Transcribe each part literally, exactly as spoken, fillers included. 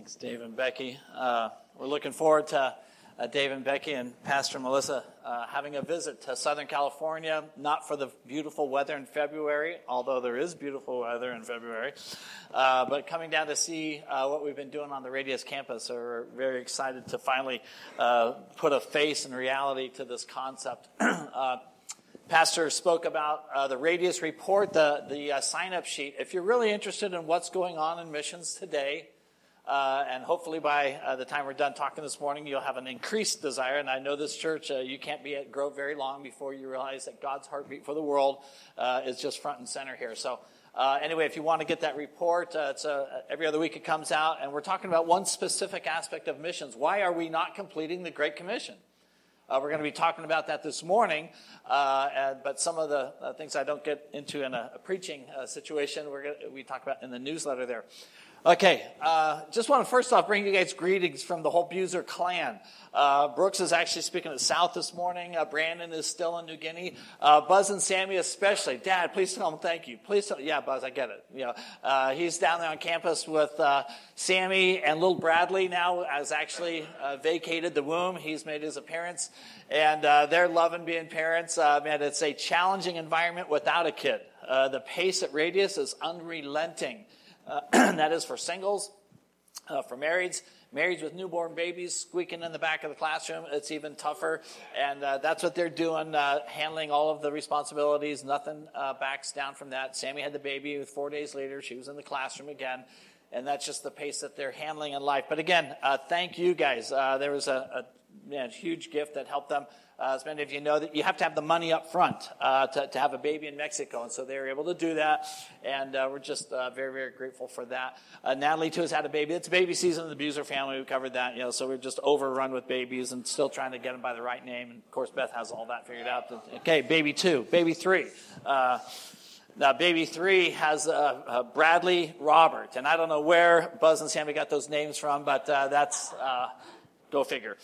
Thanks, Dave and Becky. Uh, we're looking forward to uh, Dave and Becky and Pastor Melissa uh, having a visit to Southern California, not for the beautiful weather in February, although there is beautiful weather in February, uh, but coming down to see uh, what we've been doing on the Radius campus. So we're very excited to finally uh, put a face and reality to this concept. uh, Pastor spoke about uh, the Radius report, the, the uh, sign-up sheet. If you're really interested in what's going on in missions today, uh, and hopefully by uh, the time we're done talking this morning, you'll have an increased desire. And I know this church, uh, you can't be at Grove very long before you realize that God's heartbeat for the world uh, is just front and center here. So uh, anyway, if you want to get that report, uh, it's uh, every other week it comes out. And we're talking about one specific aspect of missions. Why are we not completing the Great Commission? Uh, we're going to be talking about that this morning, uh, and, but some of the uh, things I don't get into in a, a preaching uh, situation, we're gonna, we talk about in the newsletter there. Okay, uh, just want to first off bring you guys greetings from the whole Buser clan. Uh, Brooks is actually speaking at South this morning. Uh, Brandon is still in New Guinea. Uh, Buzz and Sammy especially. Dad, please tell them thank you. Please tell Yeah, Buzz, I get it. You know, uh, he's down there on campus with uh, Sammy, and little Bradley now has actually uh, vacated the womb. He's made his appearance, and uh, they're loving being parents. Uh, man, it's a challenging environment without a kid. Uh, the pace at Radius is unrelenting. Uh, that is for singles, uh, for marrieds, marrieds with newborn babies squeaking in the back of the classroom. It's even tougher, and uh, that's what they're doing, uh, handling all of the responsibilities. Nothing uh, backs down from that. Sammy had the baby. Four days later, she was in the classroom again, and that's just the pace that they're handling in life. But again, uh, thank you guys. Uh, there was a, a man, huge gift that helped them. Uh, as many of you know, that you have to have the money up front uh, to, to have a baby in Mexico, and so they were able to do that, and uh, we're just uh, very, very grateful for that. Uh, Natalie, too, has had a baby. It's baby season in the Buser family. We covered that, you know, so we're just overrun with babies and still trying to get them by the right name, and, of course, Beth has all that figured out. Okay, baby two, baby three. Uh, now, baby three has uh, uh, Bradley Robert, and I don't know where Buzz and Sammy got those names from, but uh, that's, uh, go figure.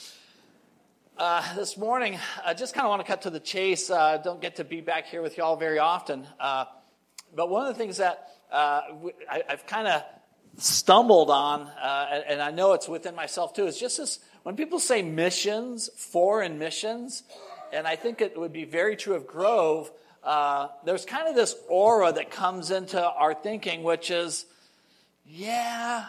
Uh, this morning, I just kind of want to cut to the chase. Uh, don't get to be back here with y'all very often. Uh, but one of the things that uh, I, I've kind of stumbled on, uh, and, and I know it's within myself too, is just this, when people say missions, foreign missions, and I think it would be very true of Grove, uh, there's kind of this aura that comes into our thinking, which is, yeah,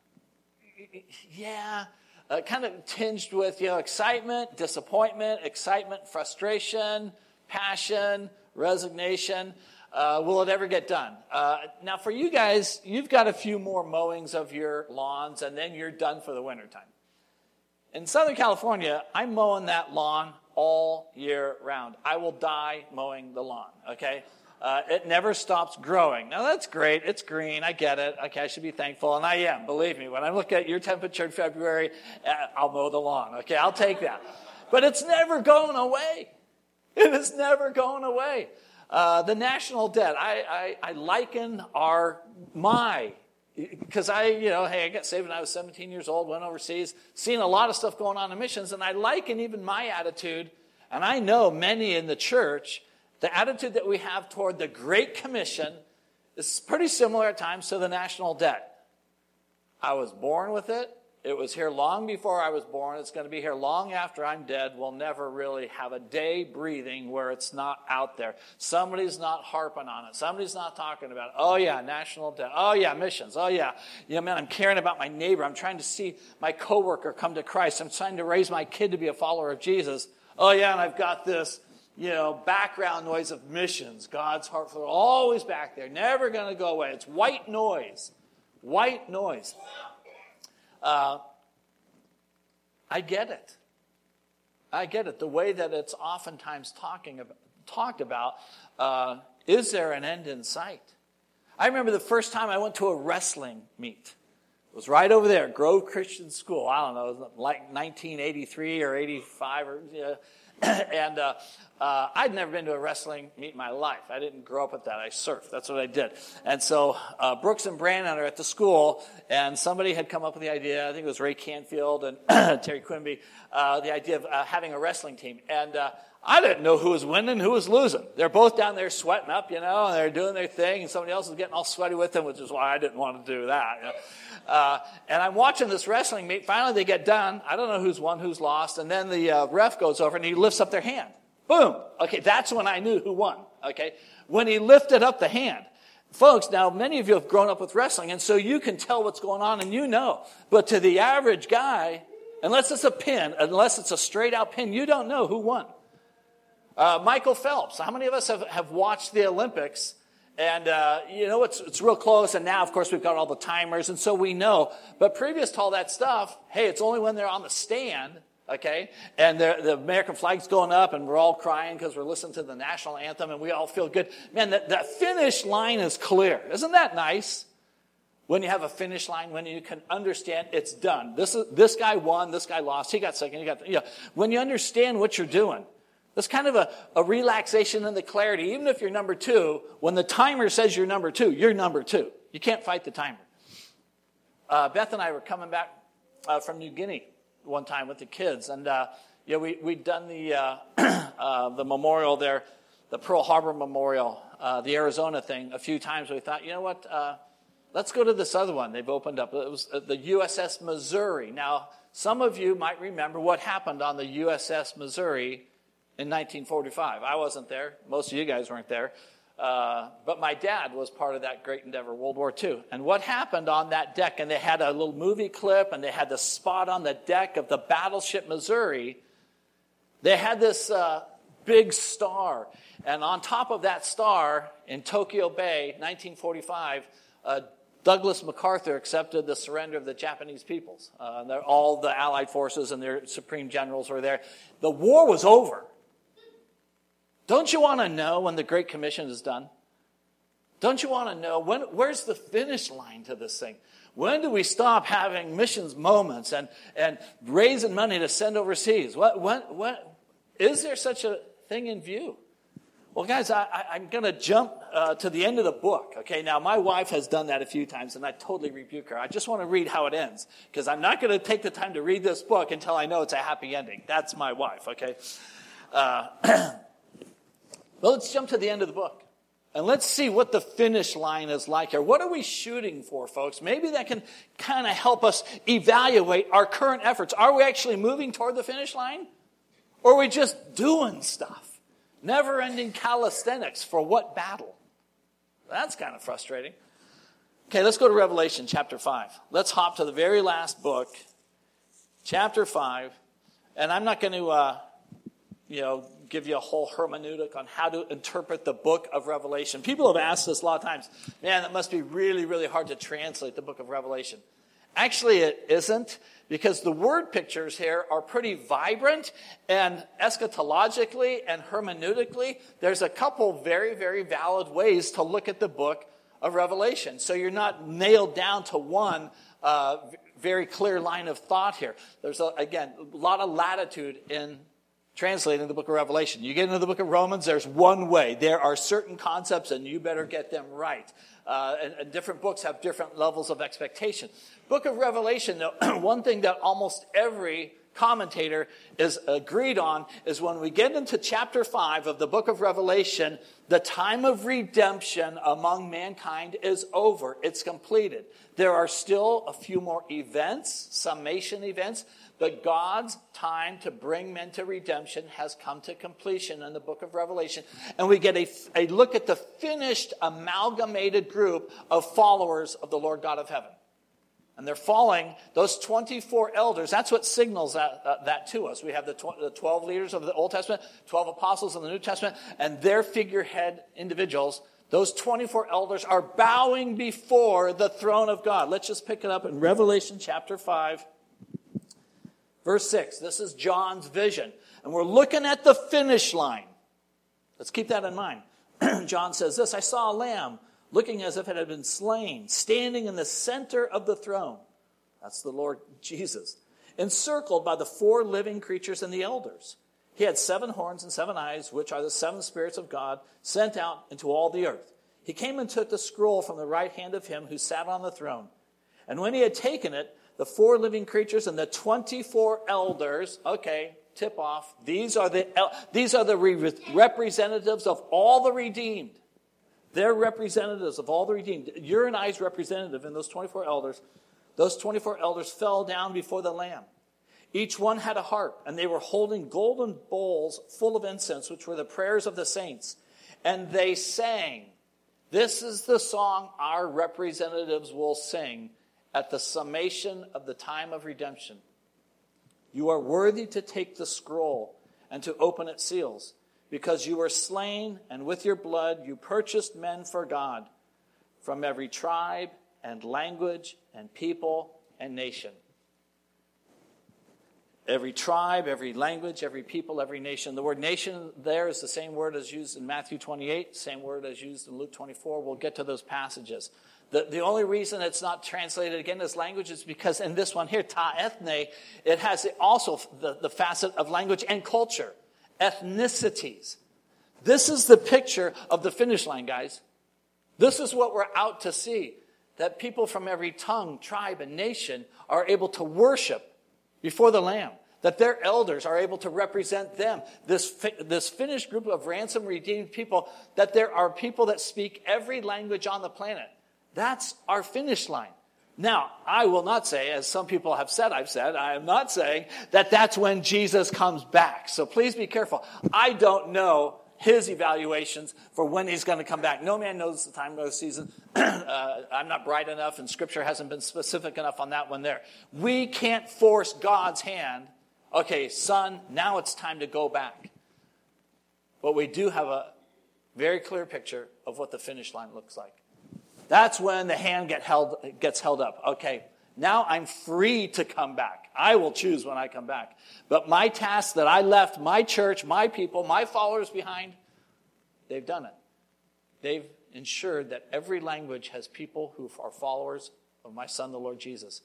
yeah, Uh, kind of tinged with, you know, excitement, disappointment, excitement, frustration, passion, resignation. Uh, will it ever get done? Uh, now, for you guys, you've got a few more mowings of your lawns, and then you're done for the wintertime. In Southern California, I'm mowing that lawn all year round. I will die mowing the lawn, okay? Uh, it never stops growing. Now, that's great. It's green. I get it. Okay, I should be thankful, and I am. Believe me, when I look at your temperature in February, uh, I'll mow the lawn. Okay, I'll take that. But it's never going away. It is never going away. Uh, the national debt. I, I, I liken our, my, because I, you know, hey, I got saved when I was seventeen years old, went overseas, seen a lot of stuff going on in missions, and I liken even my attitude, and I know many in the church, the attitude that we have toward the Great Commission is pretty similar at times to the national debt. I was born with it. It was here long before I was born. It's going to be here long after I'm dead. We'll never really have a day breathing where it's not out there. Somebody's not harping on it. Somebody's not talking about it. Oh, yeah, national debt. Oh, yeah, missions. Oh, yeah. You know, man, I'm caring about my neighbor. I'm trying to see my coworker come to Christ. I'm trying to raise my kid to be a follower of Jesus. Oh, yeah, and I've got this, you know, background noise of missions. God's heart for always back there, never going to go away. It's white noise, white noise. Uh, I get it. I get it. The way that it's oftentimes talking about, talked about, uh, is there an end in sight? I remember the first time I went to a wrestling meet. It was right over there, Grove Christian School. I don't know, it was like nineteen eighty-three or eighty-five or. You know, And uh, uh, Uh, I'd never been to a wrestling meet in my life. I didn't grow up with that. I surfed. That's what I did. And so uh, Brooks and Brandon are at the school, and somebody had come up with the idea, I think it was Ray Canfield and Terry Quimby, uh, the idea of uh, having a wrestling team. And uh, I didn't know who was winning, who was losing. They're both down there sweating up, you know, and they're doing their thing, and somebody else is getting all sweaty with them, which is why I didn't want to do that. You know? uh, and I'm watching this wrestling meet. Finally, they get done. I don't know who's won, who's lost. And then the uh, ref goes over, and he lifts up their hand. Boom. Okay, that's when I knew who won. Okay, when he lifted up the hand. Folks, now many of you have grown up with wrestling, and so you can tell what's going on, and you know. But to the average guy, unless it's a pin, unless it's a straight-out pin, you don't know who won. Uh, Michael Phelps. How many of us have, have watched the Olympics? And, uh, you know, it's, it's real close. And now, of course, we've got all the timers. And so we know. But previous to all that stuff, hey, it's only when they're on the stand, okay, and the American flag's going up and we're all crying because we're listening to the national anthem and we all feel good. Man, that, that finish line is clear. Isn't that nice? When you have a finish line, when you can understand it's done. This is, this guy won, this guy lost, he got second, he got, you know, when you understand what you're doing. There's kind of a, a relaxation in the clarity. Even if you're number two, when the timer says you're number two, you're number two. You can't fight the timer. Uh, Beth and I were coming back uh, from New Guinea one time with the kids. And, uh, yeah, we, we'd done the, uh, uh, the memorial there, the Pearl Harbor Memorial, uh, the Arizona thing a few times. We thought, you know what, uh, let's go to this other one they've opened up. It was the U S S Missouri. Now, some of you might remember what happened on the U S S Missouri in nineteen forty-five. I wasn't there. Most of you guys weren't there. Uh, but my dad was part of that great endeavor, World War Two. And what happened on that deck, and they had a little movie clip, and they had the spot on the deck of the battleship Missouri. They had this uh, big star. And on top of that star, in Tokyo Bay, nineteen forty-five, uh, Douglas MacArthur accepted the surrender of the Japanese peoples. Uh, all the Allied forces and their supreme generals were there. The war was over. Don't you want to know when the Great Commission is done? Don't you want to know when? Where's the finish line to this thing? When do we stop having missions moments and, and raising money to send overseas? What, what, what, is there such a thing in view? Well, guys, I, I, I'm going to jump uh, to the end of the book. Okay, now my wife has done that a few times, and I totally rebuke her. I just want to read how it ends, because I'm not going to take the time to read this book until I know it's a happy ending. That's my wife, okay? Uh, well, let's jump to the end of the book, and let's see what the finish line is like here. What are we shooting for, folks? Maybe that can kind of help us evaluate our current efforts. Are we actually moving toward the finish line, or are we just doing stuff? Never-ending calisthenics for what battle? That's kind of frustrating. Okay, let's go to Revelation chapter five. Let's hop to the very last book, chapter five. And I'm not going to, uh, you know, give you a whole hermeneutic on how to interpret the book of Revelation. People have asked us a lot of times, man, it must be really, really hard to translate the book of Revelation. Actually, it isn't, because the word pictures here are pretty vibrant, and eschatologically and hermeneutically, there's a couple very, very valid ways to look at the book of Revelation. So you're not nailed down to one uh, very clear line of thought here. There's, a, again, a lot of latitude in translating the book of Revelation. You get into the book of Romans, there's one way. There are certain concepts, and you better get them right. Uh, and, and different books have different levels of expectation. Book of Revelation, though, one thing that almost every commentator is agreed on is when we get into chapter five of the book of Revelation, the time of redemption among mankind is over. It's completed. There are still a few more events, summation events, but God's time to bring men to redemption has come to completion in the book of Revelation. And we get a, a look at the finished, amalgamated group of followers of the Lord God of heaven. And they're following those twenty-four elders. That's what signals that, uh, that to us. We have the, tw- the twelve leaders of the Old Testament, twelve apostles of the New Testament, and their figurehead individuals. Those twenty-four elders are bowing before the throne of God. Let's just pick it up in Revelation chapter five, verse six. This is John's vision. And we're looking at the finish line. Let's keep that in mind. John says this, I saw a lamb looking as if it had been slain, standing in the center of the throne. That's the Lord Jesus. Encircled by the four living creatures and the elders. He had seven horns and seven eyes, which are the seven spirits of God sent out into all the earth. He came and took the scroll from the right hand of him who sat on the throne. And when he had taken it, the four living creatures and the twenty-four elders, okay, tip off, these are the, these are the re- representatives of all the redeemed. They're representatives of all the redeemed. You're and I's representative in those twenty-four elders. Those twenty-four elders fell down before the Lamb. Each one had a harp, and they were holding golden bowls full of incense, which were the prayers of the saints. And they sang, "This is the song our representatives will sing at the summation of the time of redemption. You are worthy to take the scroll and to open its seals, because you were slain, and with your blood you purchased men for God from every tribe and language and people and nation." Every tribe, every language, every people, every nation. The word nation there is the same word as used in Matthew twenty-eight, same word as used in Luke twenty-four. We'll get to those passages. The, the only reason it's not translated again as language is because in this one here, ta ethne, it has also the, the facet of language and culture, ethnicities. This is the picture of the finish line, guys. This is what we're out to see, that people from every tongue, tribe, and nation are able to worship before the Lamb, that their elders are able to represent them, this, this finished group of ransom redeemed people, that there are people that speak every language on the planet. That's our finish line. Now, I will not say, as some people have said, I've said, I am not saying that that's when Jesus comes back. So please be careful. I don't know his evaluations for when he's going to come back. No man knows the time of the season. uh, I'm not bright enough, and Scripture hasn't been specific enough on that one there. We can't force God's hand. Okay, son, now it's time to go back. But we do have a very clear picture of what the finish line looks like. That's when the hand get held, gets held up. Okay, now I'm free to come back. I will choose when I come back. But my task that I left my church, my people, my followers behind, they've done it. They've ensured that every language has people who are followers of my Son, the Lord Jesus.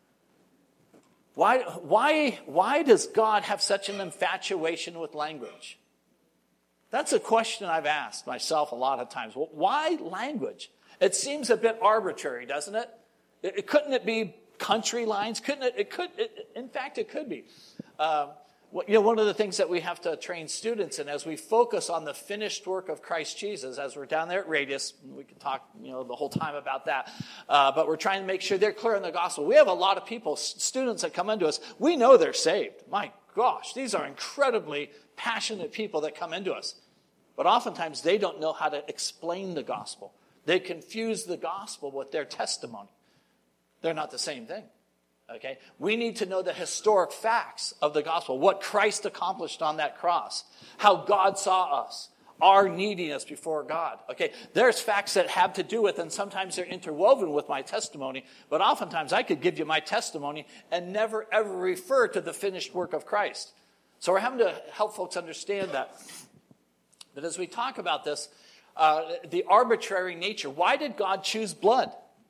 Why, why, why does God have such an infatuation with language? That's a question I've asked myself a lot of times. Well, why language? It seems a bit arbitrary, doesn't it? it, it couldn't it be country lines? Couldn't it? It could. It, in fact, it could be. Uh, well, you know, one of the things that we have to train students in as we focus on the finished work of Christ Jesus, as we're down there at Radius, we could talk, you know, the whole time about that. Uh, but we're trying to make sure they're clear on the gospel. We have a lot of people, students that come into us. We know they're saved. My gosh, these are incredibly passionate people that come into us. But oftentimes they don't know how to explain the gospel. They confuse the gospel with their testimony. They're not the same thing. Okay? We need to know the historic facts of the gospel, what Christ accomplished on that cross, how God saw us, our neediness before God. Okay? There's facts that have to do with, and sometimes they're interwoven with my testimony, but oftentimes I could give you my testimony and never ever refer to the finished work of Christ. So we're having to help folks understand that. But as we talk about this, uh, the arbitrary nature, why did God choose blood?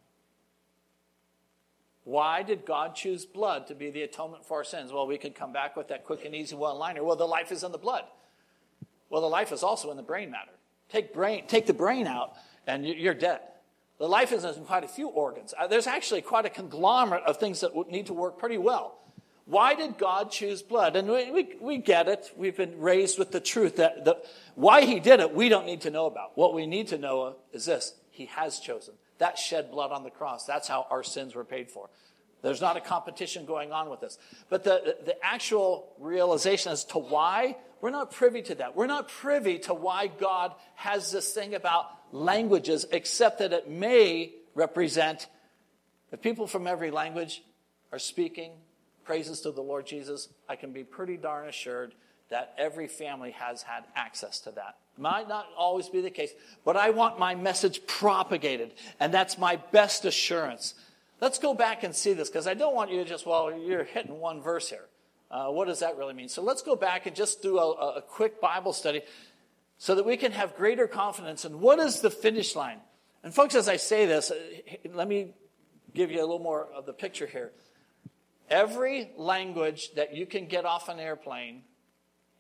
Why did God choose blood to be the atonement for our sins? Well, we could come back with that quick and easy one-liner. Well, the life is in the blood. Well, the life is also in the brain matter. Take brain, take the brain out, and you're dead. The life is in quite a few organs. Uh, there's actually quite a conglomerate of things that need to work pretty well. Why did God choose blood? And we, we, we get it. We've been raised with the truth that the, why he did it, we don't need to know about. What we need to know is this. He has chosen. That shed blood on the cross. That's how our sins were paid for. There's not a competition going on with this. But the, the actual realization as to why, we're not privy to that. We're not privy to why God has this thing about languages, except that it may represent, if people from every language are speaking praises to the Lord Jesus, I can be pretty darn assured that every family has had access to that. Might not always be the case, but I want my message propagated, and that's my best assurance. Let's go back and see this, because I don't want you to just, well, you're hitting one verse here. Uh, what does that really mean? So let's go back and just do a, a quick Bible study so that we can have greater confidence in what is the finish line. And folks, as I say this, let me give you a little more of the picture here. Every language that you can get off an airplane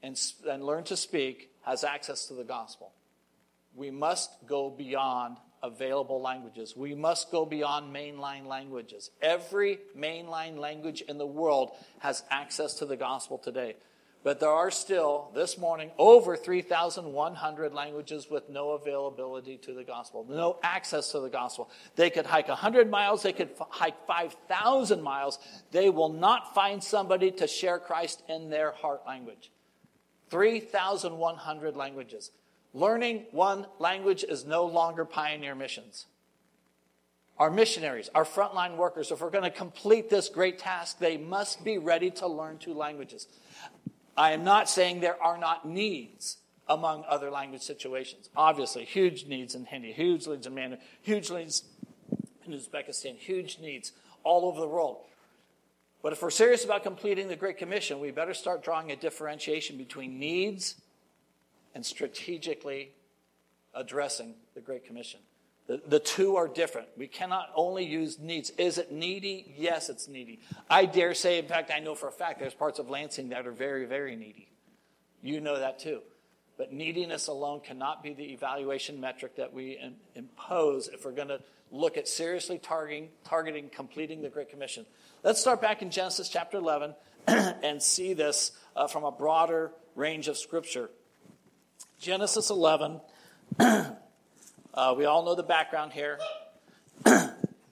and, and learn to speak has access to the gospel. We must go beyond available languages. We must go beyond mainline languages. Every mainline language in the world has access to the gospel today. But there are still, this morning, over three thousand one hundred languages with no availability to the gospel, no access to the gospel. They could hike one hundred miles, they could f- hike five thousand miles. They will not find somebody to share Christ in their heart language. three thousand one hundred languages. Learning one language is no longer pioneer missions. Our missionaries, our frontline workers, if we're going to complete this great task, they must be ready to learn two languages. I am not saying there are not needs among other language situations. Obviously, huge needs in Hindi, huge needs in Mandarin, huge needs in Uzbekistan, huge needs all over the world. But if we're serious about completing the Great Commission, we better start drawing a differentiation between needs and strategically addressing the Great Commission. The, the two are different. We cannot only use needs. Is it needy? Yes, it's needy. I dare say, in fact, I know for a fact there's parts of Lansing that are very, very needy. You know that too. But neediness alone cannot be the evaluation metric that we in, impose if we're going to look at seriously targeting, targeting completing the Great Commission. Let's start back in Genesis chapter eleven and see this uh, from a broader range of Scripture. Genesis eleven, uh, we all know the background here. The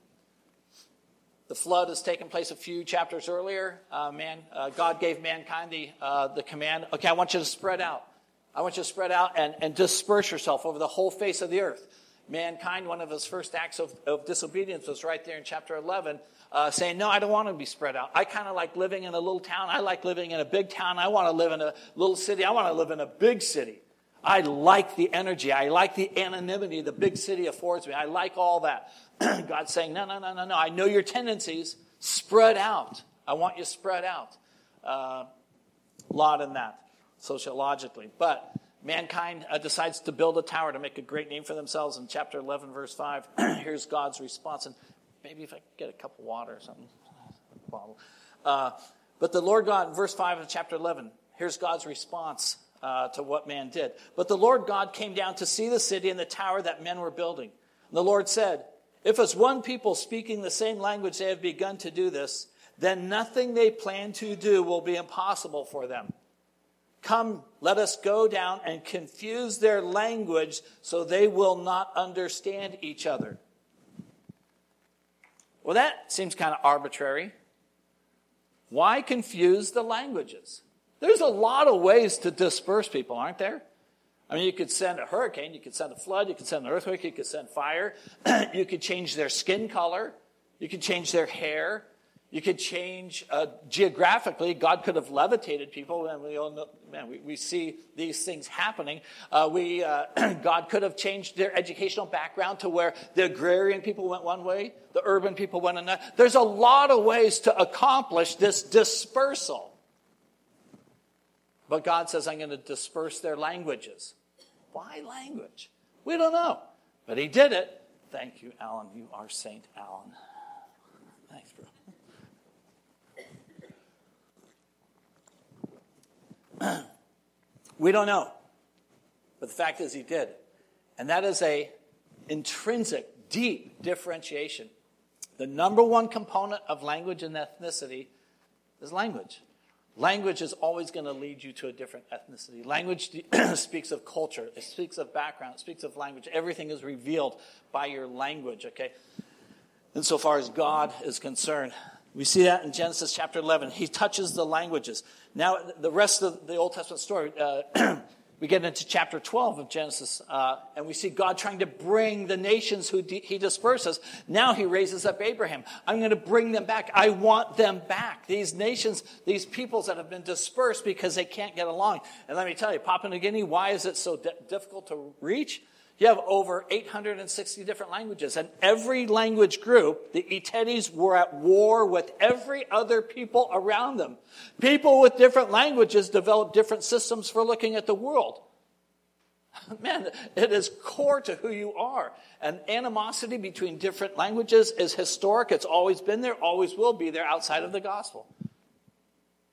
flood has taken place a few chapters earlier. Uh, man, uh, God gave mankind the uh, the command, okay, I want you to spread out. I want you to spread out and, and disperse yourself over the whole face of the earth. Mankind, one of his first acts of, of disobedience was right there in chapter eleven, uh, saying, no, I don't want to be spread out. I kind of like living in a little town. I like living in a big town. I want to live in a little city. I want to live in a big city. I like the energy. I like the anonymity the big city affords me. I like all that. God's saying, no, no, no, no, no. I know your tendencies. Spread out. I want you spread out. Uh, a lot in that, sociologically. But mankind uh, decides to build a tower to make a great name for themselves. In chapter eleven, verse five, here's God's response. And maybe if I could get a cup of water or something. Bottle. Uh, but the Lord God, in verse five of chapter eleven, here's God's response uh, to what man did. But the Lord God came down to see the city and the tower that men were building. And the Lord said, if as one people speaking the same language they have begun to do this, then nothing they plan to do will be impossible for them. Come, let us go down and confuse their language so they will not understand each other. Well, that seems kind of arbitrary. Why confuse the languages? There's a lot of ways to disperse people, aren't there? I mean, you could send a hurricane, you could send a flood, you could send an earthquake, you could send fire. You could change their skin color. You could change their hair. You could change uh, geographically. God could have levitated people, and we all know, man, we, we see these things happening. Uh, we uh, God could have changed their educational background to where the agrarian people went one way, the urban people went another. There's a lot of ways to accomplish this dispersal. But God says, I'm going to disperse their languages. Why language? We don't know. But he did it. Thank you, Alan. You are Saint Alan. Thanks, bro. We don't know. But the fact is he did. And that is a intrinsic, deep differentiation. The number one component of language and ethnicity is language. Language is always going to lead you to a different ethnicity. Language speaks of culture. It speaks of background. It speaks of language. Everything is revealed by your language, okay? Insofar as God is concerned. We see that in Genesis chapter eleven. He touches the languages. Now, the rest of the Old Testament story, uh, we get into chapter twelve of Genesis, uh, and we see God trying to bring the nations who de- he disperses. Now he raises up Abraham. I'm going to bring them back. I want them back. These nations, these peoples that have been dispersed because they can't get along. And let me tell you, Papua New Guinea, why is it so de- difficult to reach? You have over eight hundred sixty different languages. And every language group, the Itetes were at war with every other people around them. People with different languages develop different systems for looking at the world. Man, it is core to who you are. And animosity between different languages is historic. It's always been there, always will be there outside of the gospel.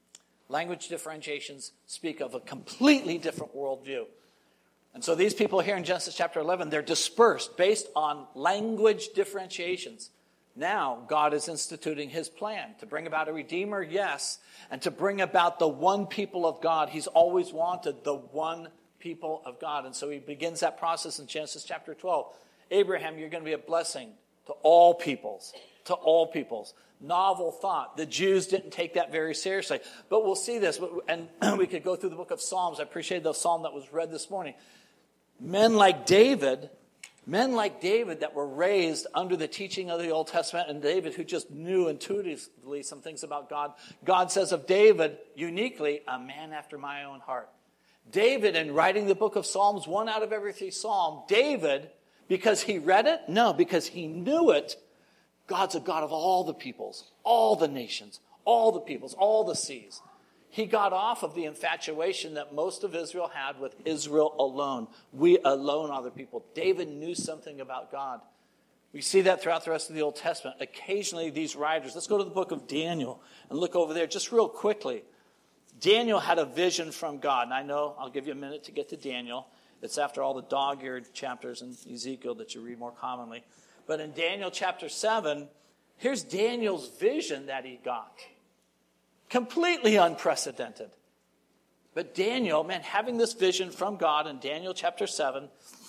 Language differentiations speak of a completely different worldview. And so these people here in Genesis chapter eleven, they're dispersed based on language differentiations. Now, God is instituting his plan to bring about a Redeemer, yes, and to bring about the one people of God. He's always wanted the one people of God. And so he begins that process in Genesis chapter twelve. Abraham, you're going to be a blessing to all peoples, to all peoples. Novel thought. The Jews didn't take that very seriously. But we'll see this, and we could go through the book of Psalms. I appreciate the psalm that was read this morning. Men like David, men like David that were raised under the teaching of the Old Testament, and David who just knew intuitively some things about God. God says of David, uniquely, a man after my own heart. David, in writing the book of Psalms, one out of every three Psalm, David, because he read it? No, because he knew it. God's a God of all the peoples, all the nations, all the peoples, all the seas. He got off of the infatuation that most of Israel had with Israel alone. We alone are the people. David knew something about God. We see that throughout the rest of the Old Testament. Occasionally these writers, let's go to the book of Daniel and look over there just real quickly. Daniel had a vision from God. And I know, I'll give you a minute to get to Daniel. It's after all the dog-eared chapters in Ezekiel that you read more commonly. But in Daniel chapter seven, here's Daniel's vision that he got. Completely unprecedented. But Daniel, man, having this vision from God in Daniel chapter seven,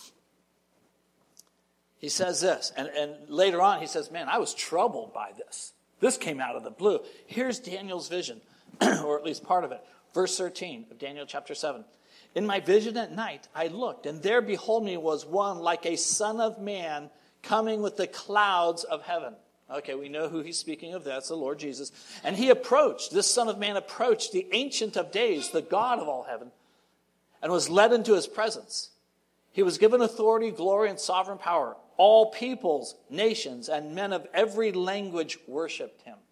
he says this. And, and later on he says, man, I was troubled by this. This came out of the blue. Here's Daniel's vision, or at least part of it. Verse thirteen of Daniel chapter seven. In my vision at night I looked, and there behold me was one like a son of man coming with the clouds of heaven. Okay, we know who he's speaking of. That's the Lord Jesus. And he approached, this Son of Man approached the Ancient of Days, the God of all heaven, and was led into his presence. He was given authority, glory, and sovereign power. All peoples, nations, and men of every language worshipped him.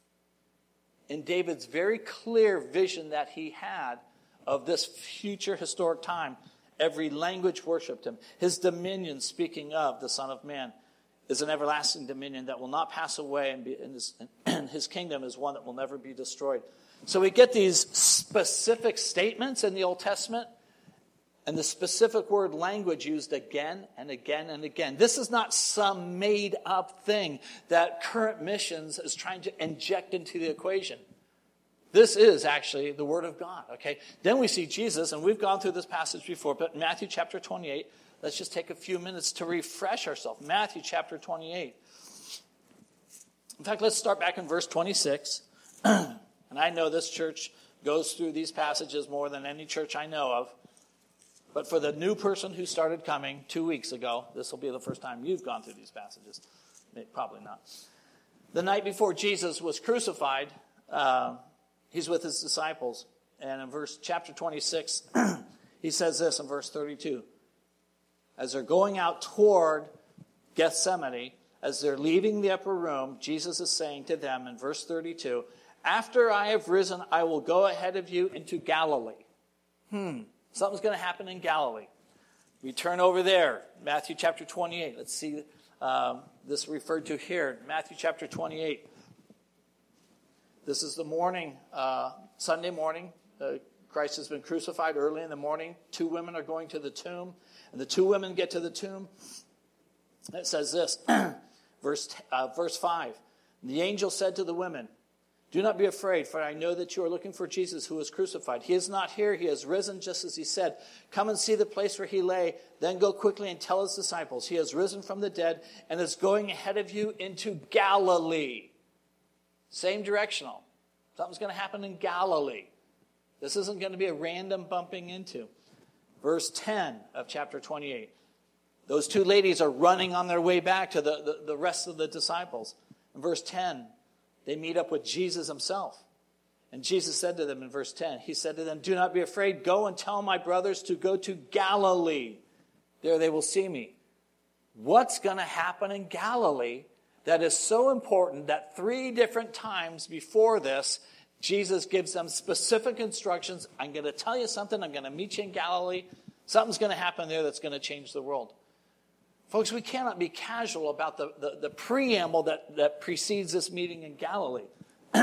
In David's very clear vision that he had of this future historic time, every language worshipped him. His dominion, speaking of the Son of Man, is an everlasting dominion that will not pass away, and, be, and, his, and his kingdom is one that will never be destroyed. So we get these specific statements in the Old Testament, and the specific word language used again and again and again. This is not some made-up thing that Current Missions is trying to inject into the equation. This is actually the Word of God, okay? Then we see Jesus, and we've gone through this passage before, but in Matthew chapter twenty-eight, let's just take a few minutes to refresh ourselves. Matthew chapter twenty-eight. In fact, let's start back in verse twenty-six. And I know this church goes through these passages more than any church I know of. But for the new person who started coming two weeks ago, this will be the first time you've gone through these passages. Probably not. The night before Jesus was crucified, uh, he's with his disciples. And in verse chapter twenty-six, he says this in verse thirty-two. As they're going out toward Gethsemane, as they're leaving the upper room, Jesus is saying to them in verse thirty-two, after I have risen, I will go ahead of you into Galilee. Hmm, something's going to happen in Galilee. We turn over there, Matthew chapter twenty-eight. Let's see um, this referred to here, Matthew chapter twenty-eight. This is the morning, uh, Sunday morning. Uh, Christ has been crucified early in the morning. Two women are going to the tomb. And the two women get to the tomb. It says this, verse, uh, verse five. The angel said to the women, do not be afraid, for I know that you are looking for Jesus who was crucified. He is not here. He has risen just as he said. Come and see the place where he lay. Then go quickly and tell his disciples. He has risen from the dead and is going ahead of you into Galilee. Same directional. Something's going to happen in Galilee. This isn't going to be a random bumping into. Verse ten of chapter twenty-eight. Those two ladies are running on their way back to the, the, the rest of the disciples. In verse ten, they meet up with Jesus himself. And Jesus said to them in verse ten, he said to them, do not be afraid. Go and tell my brothers to go to Galilee. There they will see me. What's going to happen in Galilee that is so important that three different times before this, Jesus gives them specific instructions. I'm going to tell you something. I'm going to meet you in Galilee. Something's going to happen there that's going to change the world. Folks, we cannot be casual about the, the, the preamble that, that precedes this meeting in Galilee.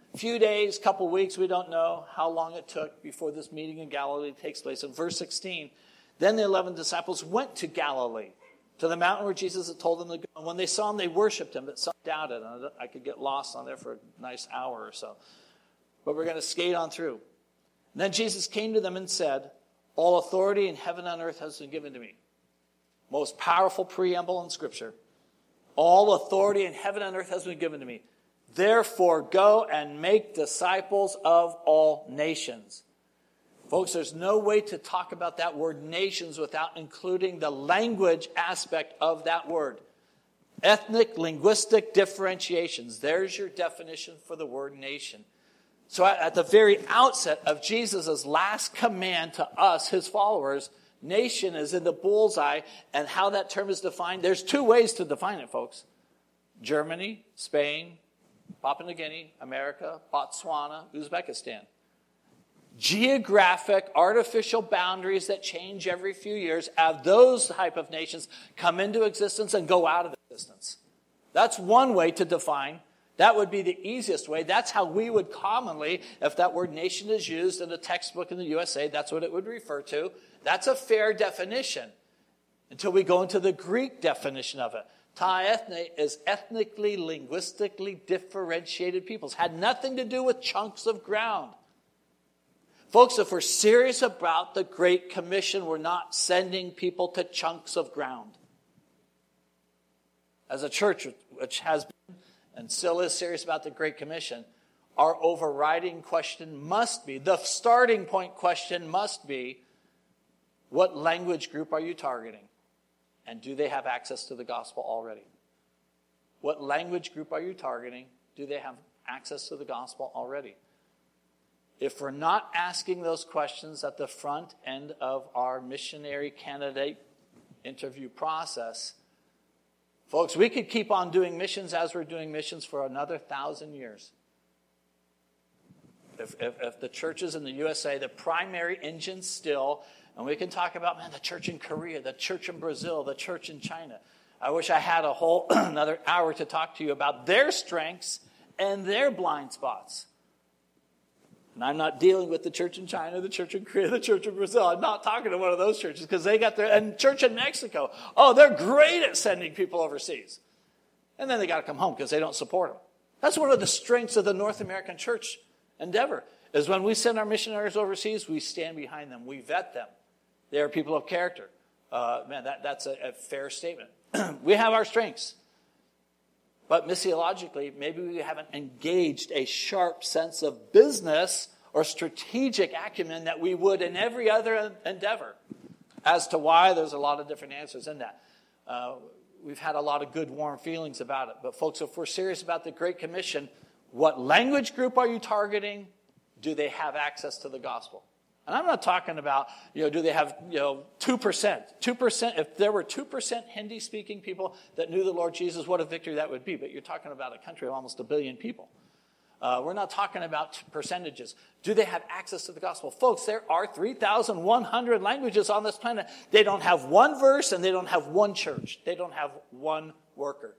few days, couple weeks, we don't know how long it took before this meeting in Galilee takes place. In verse sixteen, then the eleven disciples went to Galilee, to the mountain where Jesus had told them to go. And when they saw him, they worshipped him, but some doubted. And I could get lost on there for a nice hour or so. But we're going to skate on through. And then Jesus came to them and said, all authority in heaven and earth has been given to me. Most powerful preamble in Scripture. All authority in heaven and earth has been given to me. Therefore, go and make disciples of all nations. Folks, there's no way to talk about that word nations without including the language aspect of that word. Ethnic, linguistic differentiations. There's your definition for the word nation. So at the very outset of Jesus' last command to us, his followers, nation is in the bullseye, and how that term is defined, there's two ways to define it, folks. Germany, Spain, Papua New Guinea, America, Botswana, Uzbekistan. Geographic, artificial boundaries that change every few years, have those type of nations come into existence and go out of existence. That's one way to define. That would be the easiest way. That's how we would commonly, if that word nation is used in a textbook in the U S A, that's what it would refer to. That's a fair definition until we go into the Greek definition of it. Ta ethne is ethnically, linguistically differentiated peoples. Had nothing to do with chunks of ground. Folks, if we're serious about the Great Commission, we're not sending people to chunks of ground. As a church, which has been and still is serious about the Great Commission, our overriding question must be, the starting point question must be, what language group are you targeting? And do they have access to the gospel already? What language group are you targeting? Do they have access to the gospel already? If we're not asking those questions at the front end of our missionary candidate interview process, folks, we could keep on doing missions as we're doing missions for another thousand years. If, if, if the churches in the U S A, the primary engine still, and we can talk about, man, the church in Korea, the church in Brazil, the church in China. I wish I had a whole another hour to talk to you about their strengths and their blind spots. And I'm not dealing with the church in China, the church in Korea, the church in Brazil. I'm not talking to one of those churches because they got their, and church in Mexico. Oh, they're great at sending people overseas. And then they got to come home because they don't support them. That's one of the strengths of the North American church endeavor, is when we send our missionaries overseas, we stand behind them. We vet them. They are people of character. Uh, man, that, that's a, a fair statement. We have our strengths. But missiologically, maybe we haven't engaged a sharp sense of business or strategic acumen that we would in every other endeavor. As to why, there's a lot of different answers in that. Uh, we've had a lot of good, warm feelings about it. But folks, if we're serious about the Great Commission, what language group are you targeting? Do they have access to the gospel? And I'm not talking about, you know, do they have, you know, two percent? two percent, if there were two percent Hindi-speaking people that knew the Lord Jesus, what a victory that would be. But you're talking about a country of almost a billion people. Uh, we're not talking about percentages. Do they have access to the gospel? Folks, there are three thousand one hundred languages on this planet. They don't have one verse and they don't have one church. They don't have one worker.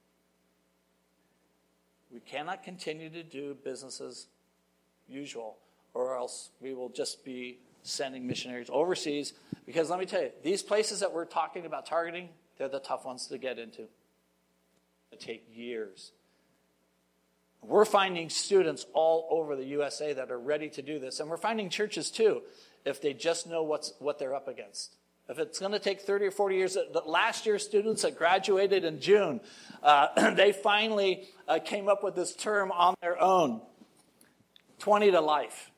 We cannot continue to do business as usual, or else we will just be sending missionaries overseas. Because let me tell you, these places that we're talking about targeting, they're the tough ones to get into. It take years. We're finding students all over the U S A that are ready to do this. And we're finding churches too, if they just know what's what they're up against. If it's going to take thirty or forty years, the last year's students that graduated in June, uh, they finally uh, came up with this term on their own, twenty to life.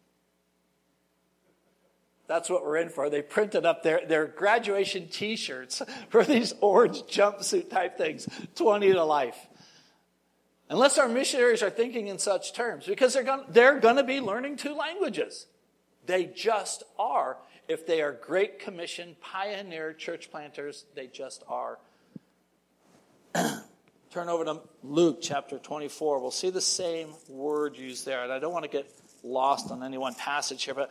That's what we're in for. They printed up their, their graduation T-shirts for these orange jumpsuit type things, twenty to life. Unless our missionaries are thinking in such terms, because they're going, they're going to be learning two languages. They just are. If they are Great Commission, pioneer church planters, they just are. Turn over to Luke chapter twenty-four. We'll see the same word used there. And I don't want to get lost on any one passage here, but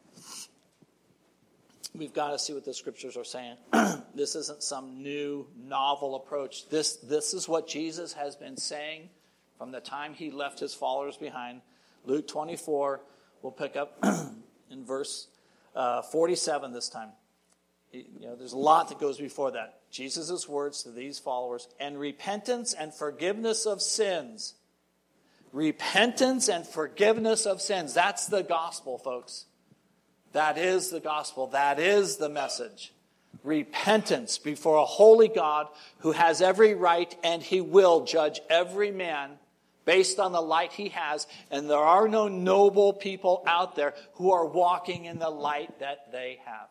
we've got to see what the scriptures are saying. This isn't some new, novel approach. This, this is what Jesus has been saying from the time he left his followers behind. Luke twenty-four, we'll pick up in verse uh, forty-seven this time. You know, there's a lot that goes before that. Jesus' words to these followers, and repentance and forgiveness of sins. Repentance and forgiveness of sins. That's the gospel, folks. That is the gospel. That is the message. Repentance before a holy God who has every right, and he will judge every man based on the light he has. And there are no noble people out there who are walking in the light that they have.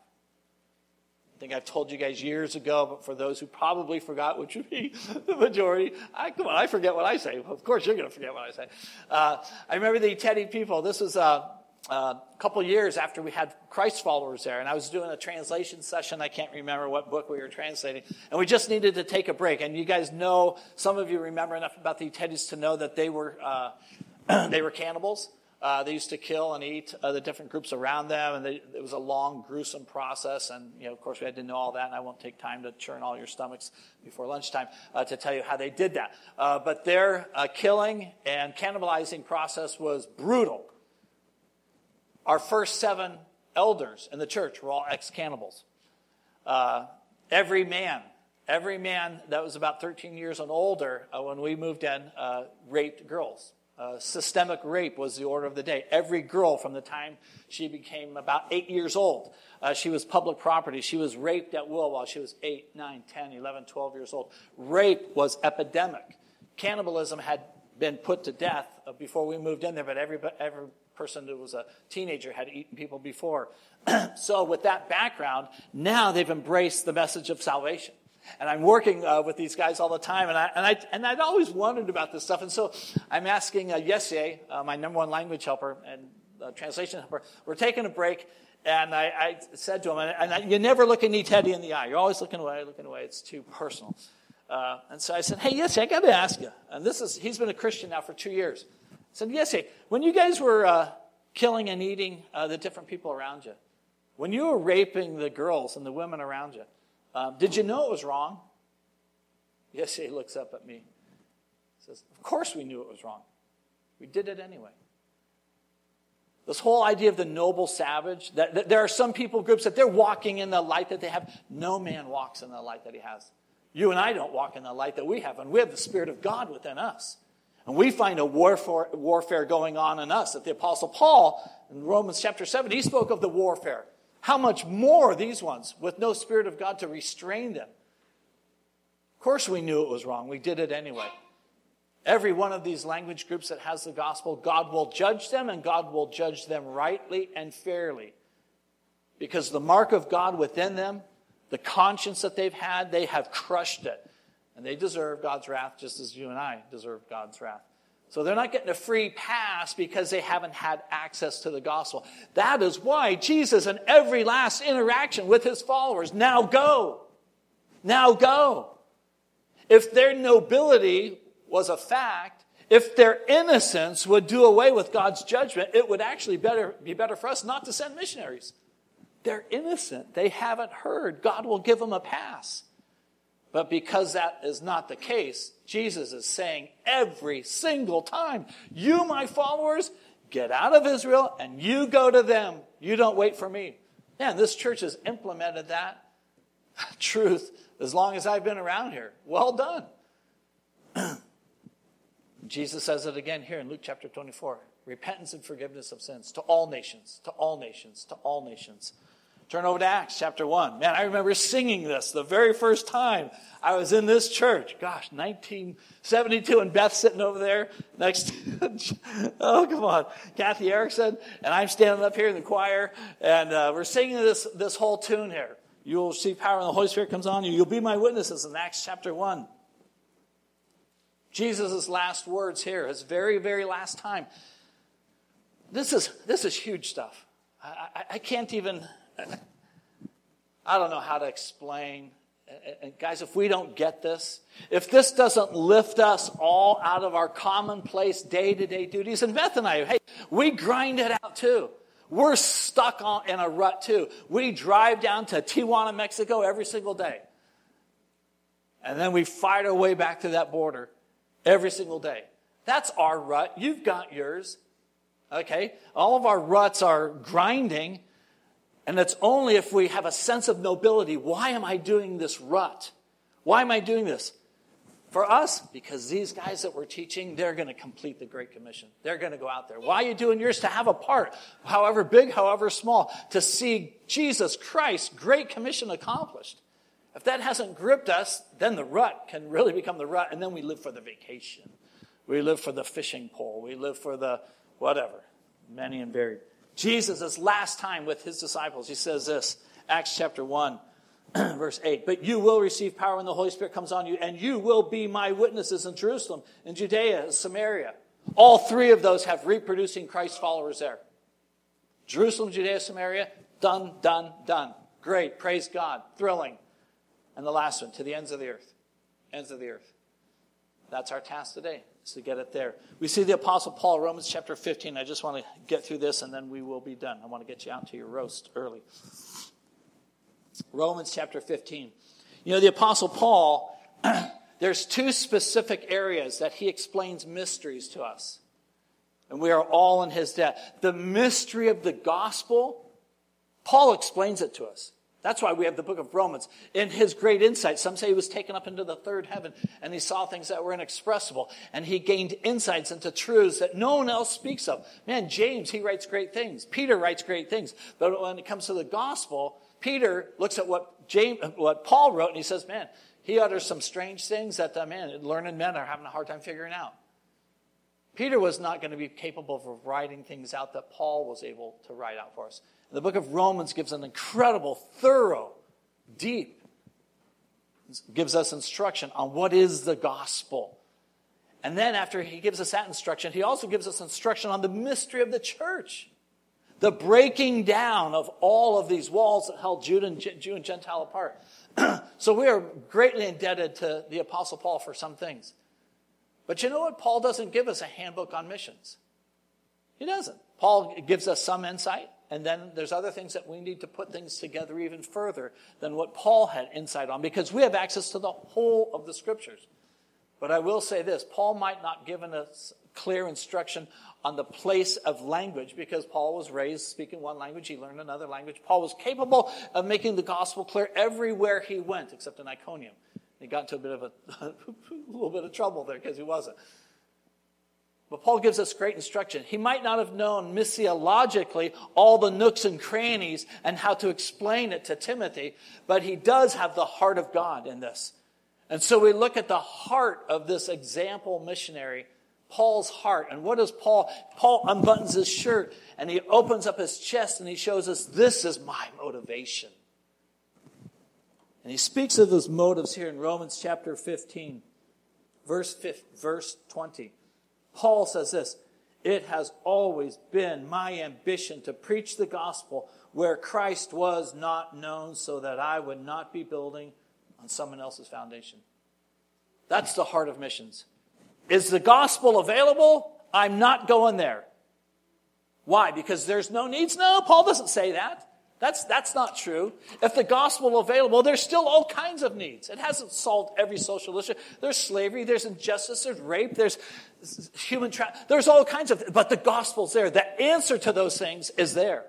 I think I've told you guys years ago, but for those who probably forgot, which would be the majority, I, come on, I forget what I say. Of course you're going to forget what I say. Uh, I remember the Teddy people. This was uh, uh, a couple years after we had Christ followers there, and I was doing a translation session. I can't remember what book we were translating, and we just needed to take a break. And you guys know, some of you remember enough about the Teddys to know that they were uh, they were cannibals. Uh, they used to kill and eat uh, the different groups around them, and they, it was a long, gruesome process. And, you know, of course, we had to know all that, and I won't take time to churn all your stomachs before lunchtime uh, to tell you how they did that. Uh, but their uh, killing and cannibalizing process was brutal. Our first seven elders in the church were all ex-cannibals. Uh, every man, every man that was about thirteen years and older uh, when we moved in uh, raped girls. Uh, systemic rape was the order of the day. Every girl from the time she became about eight years old, uh, she was public property. She was raped at will while she was eight, nine, ten, eleven, twelve years old. Rape was epidemic. Cannibalism had been put to death uh, before we moved in there, but every, every person who was a teenager had eaten people before. So with that background, now they've embraced the message of salvation. And I'm working uh, with these guys all the time, and I and I and I'd always wondered about this stuff. And so I'm asking uh, Yesye, uh, my number one language helper and uh, translation helper. We're taking a break, and I, I said to him, and, and I, you never look any Teddy in the eye. You're always looking away, looking away. It's too personal. Uh, and so I said, hey, Yesye, I got to ask you. And this is he's been a Christian now for two years. I said, Yesye, when you guys were uh, killing and eating uh, the different people around you, when you were raping the girls and the women around you, Um, did you know it was wrong? Yes, he looks up at me. He says, of course we knew it was wrong. We did it anyway. This whole idea of the noble savage, that, that there are some people groups that they're walking in the light that they have. No man walks in the light that he has. You and I don't walk in the light that we have, and we have the Spirit of God within us. And we find a warfare, warfare going on in us. That the Apostle Paul, in Romans chapter seven, he spoke of the warfare. How much more these ones with no Spirit of God to restrain them? Of course we knew it was wrong. We did it anyway. Every one of these language groups that has the gospel, God will judge them, and God will judge them rightly and fairly. Because the mark of God within them, the conscience that they've had, they have crushed it. And they deserve God's wrath just as you and I deserve God's wrath. So they're not getting a free pass because they haven't had access to the gospel. That is why Jesus, in every last interaction with his followers, now go. Now go. If their nobility was a fact, if their innocence would do away with God's judgment, it would actually better be better for us not to send missionaries. They're innocent. They haven't heard. God will give them a pass. But because that is not the case, Jesus is saying every single time, you, my followers, get out of Israel and you go to them. You don't wait for me. Man, this church has implemented that truth as long as I've been around here. Well done. Jesus says it again here in Luke chapter twenty-four. Repentance and forgiveness of sins to all nations, to all nations, to all nations. Turn over to Acts chapter one. Man, I remember singing this the very first time I was in this church. Gosh, nineteen seventy-two, and Beth sitting over there next to, oh, come on, Kathy Erickson, and I'm standing up here in the choir, and uh, we're singing this, this whole tune here. You will receive power when the Holy Spirit comes on you. You'll be my witnesses in Acts chapter one. Jesus' last words here, his very, very last time. This is, this is huge stuff. I, I, I can't even... I don't know how to explain. And guys, if we don't get this, if this doesn't lift us all out of our commonplace day-to-day duties, and Beth and I, hey, we grind it out too. We're stuck on, in a rut too. We drive down to Tijuana, Mexico every single day. And then we fight our way back to that border every single day. That's our rut. You've got yours. Okay? All of our ruts are grinding, and it's only if we have a sense of nobility. Why am I doing this rut? Why am I doing this? For us, because these guys that we're teaching, they're going to complete the Great Commission. They're going to go out there. Why are you doing yours? To have a part, however big, however small, to see Jesus Christ, Great Commission accomplished. If that hasn't gripped us, then the rut can really become the rut, and then we live for the vacation. We live for the fishing pole. We live for the whatever, many and varied. Jesus' last time with his disciples, he says this, Acts chapter one, verse eight. But you will receive power when the Holy Spirit comes on you, and you will be my witnesses in Jerusalem, in Judea, and Samaria. All three of those have reproducing Christ followers there. Jerusalem, Judea, Samaria, done, done, done. Great, praise God, thrilling. And the last one, to the ends of the earth. Ends of the earth. That's our task today, is to get it there. We see the Apostle Paul, Romans chapter fifteen. I just want to get through this, and then we will be done. I want to get you out to your roast early. Romans chapter fifteen. You know, the Apostle Paul, there's two specific areas that he explains mysteries to us. And we are all in his debt. The mystery of the gospel, Paul explains it to us. That's why we have the book of Romans. In his great insight, some say he was taken up into the third heaven and he saw things that were inexpressible. And he gained insights into truths that no one else speaks of. Man, James, he writes great things. Peter writes great things. But when it comes to the gospel, Peter looks at what James, what Paul wrote and he says, man, he utters some strange things that, uh, man, learned men are having a hard time figuring out. Peter was not going to be capable of writing things out that Paul was able to write out for us. The book of Romans gives an incredible, thorough, deep, gives us instruction on what is the gospel. And then after he gives us that instruction, he also gives us instruction on the mystery of the church. The breaking down of all of these walls that held Jew and, Jew and Gentile apart. So we are greatly indebted to the Apostle Paul for some things. But you know what? Paul doesn't give us a handbook on missions. He doesn't. Paul gives us some insight. And then there's other things that we need to put things together even further than what Paul had insight on, because we have access to the whole of the scriptures. But I will say this, Paul might not give us clear instruction on the place of language, because Paul was raised speaking one language, he learned another language. Paul was capable of making the gospel clear everywhere he went, except in Iconium. He got into a bit of a, a little bit of trouble there because he wasn't. But Paul gives us great instruction. He might not have known missiologically all the nooks and crannies and how to explain it to Timothy, but he does have the heart of God in this. And so we look at the heart of this example missionary, Paul's heart. And what does Paul? Paul unbuttons his shirt and he opens up his chest and he shows us, this is my motivation. And he speaks of those motives here in Romans chapter fifteen, verse twenty. Paul says this, it has always been my ambition to preach the gospel where Christ was not known, so that I would not be building on someone else's foundation. That's the heart of missions. Is the gospel available? I'm not going there. Why? Because there's no needs? No, Paul doesn't say that. That's, that's not true. If the gospel is available, there's still all kinds of needs. It hasn't solved every social issue. There's slavery, there's injustice, there's rape, there's human trafficking. There's all kinds of, but the gospel's there. The answer to those things is there.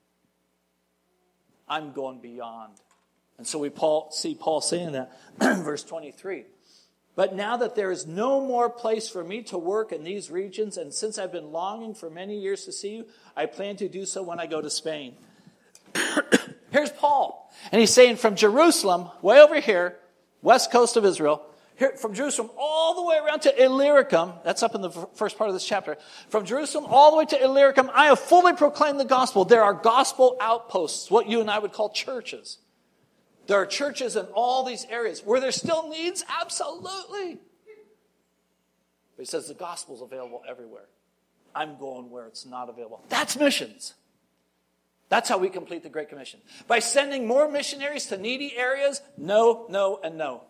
I'm going beyond. And so we Paul, see Paul saying that, verse twenty-three. But now that there is no more place for me to work in these regions, and since I've been longing for many years to see you, I plan to do so when I go to Spain. Here's Paul. And he's saying from Jerusalem, way over here, west coast of Israel, here, from Jerusalem all the way around to Illyricum, that's up in the first part of this chapter, from Jerusalem all the way to Illyricum, I have fully proclaimed the gospel. There are gospel outposts, what you and I would call churches. There are churches in all these areas. Where there still needs? Absolutely. But he says the gospel is available everywhere. I'm going where it's not available. That's missions. That's how we complete the Great Commission. By sending more missionaries to needy areas? No, no, and no.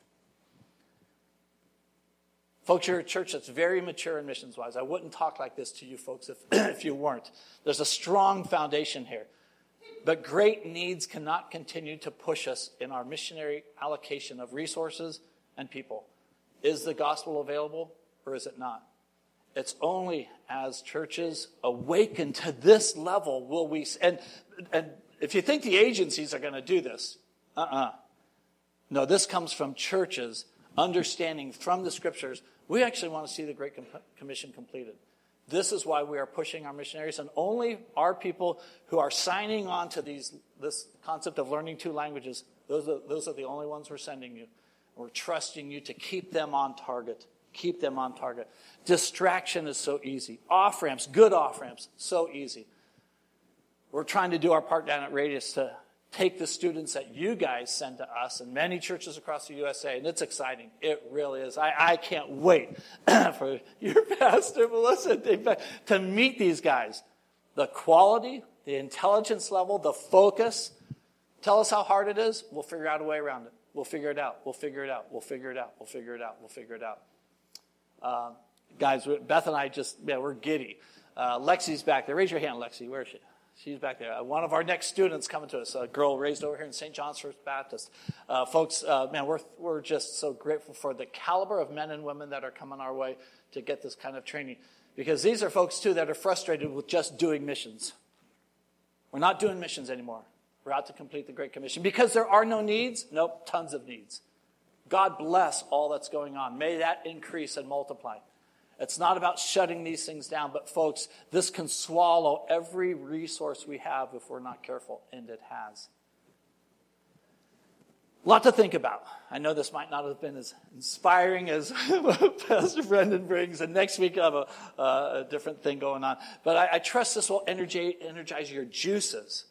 Folks, you're a church that's very mature in missions-wise. I wouldn't talk like this to you folks if, if you weren't. There's a strong foundation here. But great needs cannot continue to push us in our missionary allocation of resources and people. Is the gospel available or is it not? It's only as churches awaken to this level will we, and, and if you think the agencies are going to do this, uh-uh. No, this comes from churches understanding from the scriptures, we actually want to see the Great Commission completed. This is why we are pushing our missionaries, and only our people who are signing on to these this concept of learning two languages, those are, those are the only ones we're sending you. We're trusting you to keep them on target. Keep them on target. Distraction is so easy. Off-ramps, good off-ramps, so easy. We're trying to do our part down at Radius to take the students that you guys send to us and many churches across the U S A, and it's exciting. It really is. I, I can't wait for your pastor, Melissa, to meet these guys. The quality, the intelligence level, the focus. Tell us how hard it is. We'll figure out a way around it. We'll figure it out. We'll figure it out. We'll figure it out. We'll figure it out. We'll figure it out. Uh, guys, Beth and I just, yeah, we're giddy. Uh, Lexi's back there. Raise your hand, Lexi. Where is she? She's back there. Uh, one of our next students coming to us, a girl raised over here in Saint John's First Baptist. Uh, folks, uh, man, we're we're just so grateful for the caliber of men and women that are coming our way to get this kind of training. Because these are folks, too, that are frustrated with just doing missions. We're not doing missions anymore. We're out to complete the Great Commission. Because there are no needs? Nope, tons of needs. God bless all that's going on. May that increase and multiply. It's not about shutting these things down, but folks, this can swallow every resource we have if we're not careful, and it has. A lot to think about. I know this might not have been as inspiring as Pastor Brendan brings, and next week I'll have a, uh, a different thing going on. But I, I trust this will energize, energize your juices.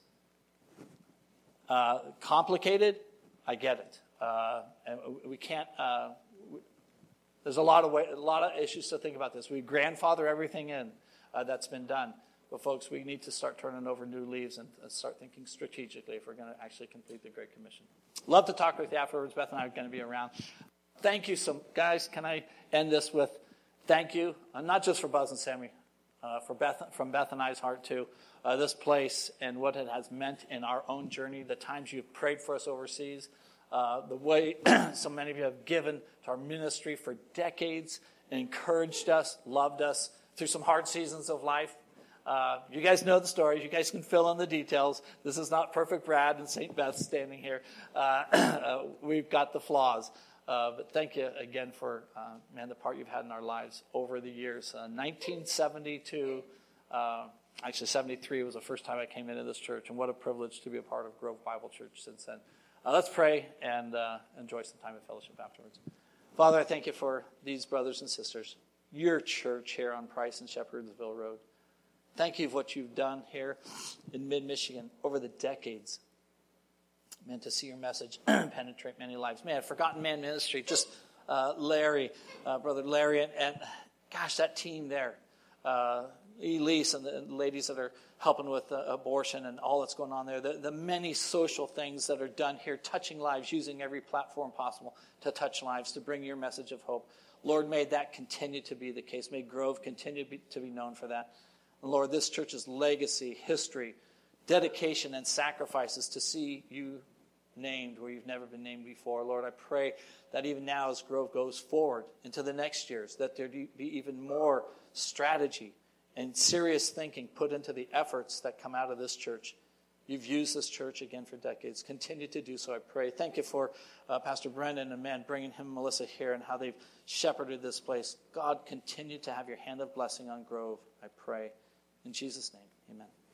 Uh, complicated? I get it. Uh, and we can't... Uh, There's a lot of way, a lot of issues to think about this. We grandfather everything in uh, that's been done. But folks, we need to start turning over new leaves and uh, start thinking strategically if we're going to actually complete the Great Commission. Love to talk with you afterwards. Beth and I are going to be around. Thank you. So, guys, can I end this with thank you, uh, not just for Buzz and Sammy, uh, for Beth, from Beth and I's heart too. Uh, this place and what it has meant in our own journey, the times you've prayed for us overseas, Uh, the way so many of you have given to our ministry for decades, encouraged us, loved us through some hard seasons of life. Uh, you guys know the stories. You guys can fill in the details. This is not perfect Brad and Saint Beth standing here. Uh, uh, we've got the flaws. Uh, but thank you again for, uh, man, the part you've had in our lives over the years. Uh, nineteen seventy-two, uh, actually seventy-three was the first time I came into this church, and what a privilege to be a part of Grove Bible Church since then. Uh, let's pray and uh, enjoy some time of fellowship afterwards. Father, I thank you for these brothers and sisters, your church here on Price and Shepherdsville Road. Thank you for what you've done here in mid-Michigan over the decades. Man, to see your message penetrate many lives. Man, Forgotten Man Ministry, just uh, Larry, uh, Brother Larry, and, and gosh, that team there. Uh, Elise and the ladies that are helping with uh, abortion and all that's going on there. The, the many social things that are done here, touching lives, using every platform possible to touch lives, to bring your message of hope. Lord, may that continue to be the case. May Grove continue to be, to be known for that. And Lord, this church's legacy, history, dedication, and sacrifices to see you named where you've never been named before. Lord, I pray that even now as Grove goes forward into the next years, that there be even more strategy and serious thinking put into the efforts that come out of this church. You've used this church again for decades. Continue to do so, I pray. Thank you for uh, Pastor Brendan and, man, bringing him and Melissa here and how they've shepherded this place. God, continue to have your hand of blessing on Grove, I pray. In Jesus' name, amen.